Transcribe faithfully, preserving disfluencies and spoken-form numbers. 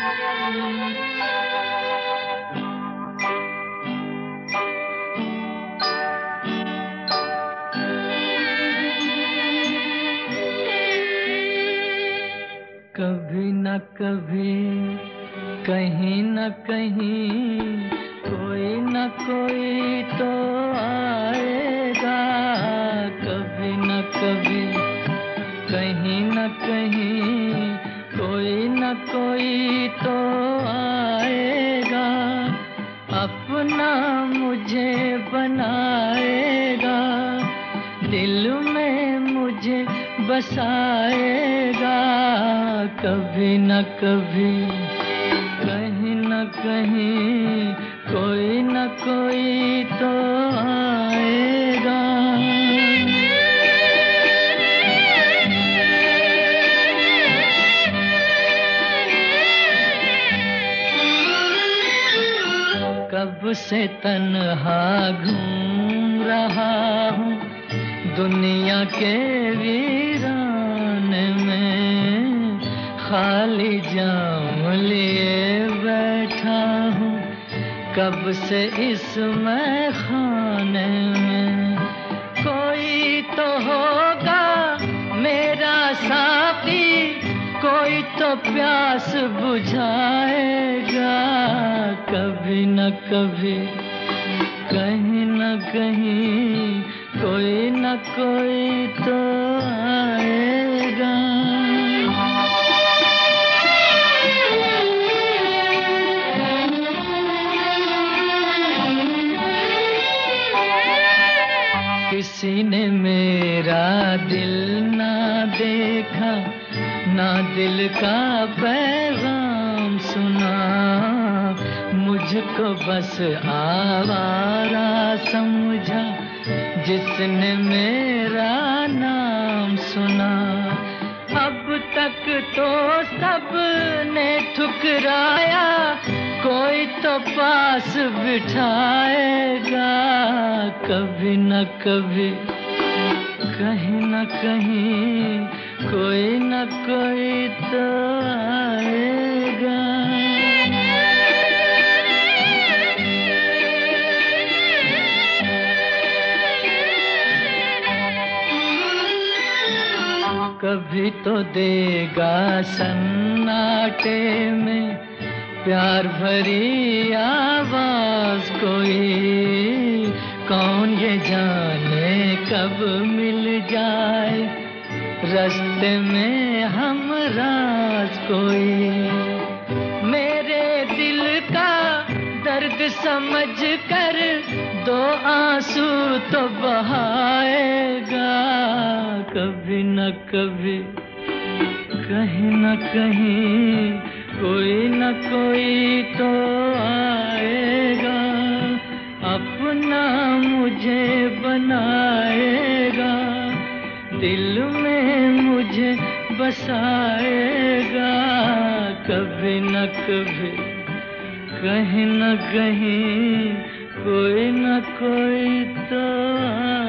कभी न कभी कहीं न कहीं कोई न कोई तो आएगा, कभी न कभी कहीं न कहीं कोई न कोई तो आएगा, अपना मुझे बनाएगा, दिल में मुझे बसाएगा, कभी न कभी कहीं न कहीं कोई न कोई तो आएगा। कब से तन्हा घूम रहा हूँ दुनिया के वीराने में, खाली जाम लिए बैठा हूँ कब से इस मैखाने में, कोई तो होगा मेरा साथी, कोई तो प्यास बुझाएगा, कभी न कभी कहीं न कहीं कोई न कोई तो आएगा। किसी ने मेरा दिल ना देखा, ना दिल का पैगाम सुना, मुझको बस आवारा समझा जिसने मेरा नाम सुना, अब तक तो सबने ठुकराया, कोई तो पास बिठाएगा, कभी न कभी कहीं न कहीं कोई न कोई तो आएगा। कभी तो देगा सन्नाटे में प्यार भरी आवाज कोई, कौन ये जाने कब मिल जाए रास्ते में हम राज कोई, मेरे दिल का दर्द समझ कर दो आंसू तो बहाएगा, कभी न कभी कहीं न कहीं कोई न कोई तो आएगा, अपना मुझे बनाएगा, दिल में मुझे बसाएगा, कभी न कभी कहीं न कहीं कोई न कोई तो